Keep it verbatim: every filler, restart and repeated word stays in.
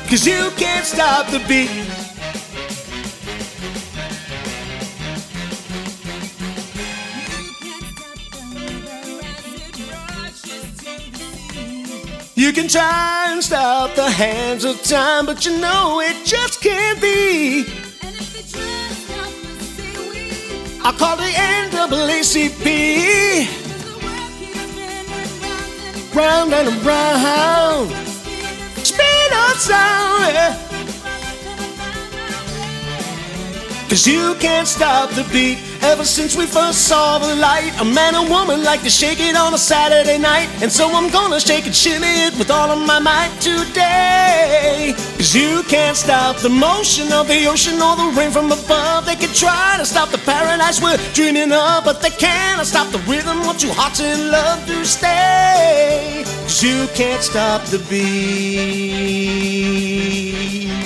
'cause you can't stop the beat. You can try and stop the hands of time, but you know it just can't be. And if they try to stop us, say we. I call the N double A C P. 'Cause the world keeps spinning round and Round and around, spin us out, yeah. 'Cause you can't stop the beat. Ever since we first saw the light, a man and woman like to shake it on a Saturday night. And so I'm gonna shake it, shimmy it with all of my might today. 'Cause you can't stop the motion of the ocean or the rain from above. They can try to stop the paradise we're dreaming of, but they cannot stop the rhythm of two hearts in love to stay. 'Cause you can't stop the beat.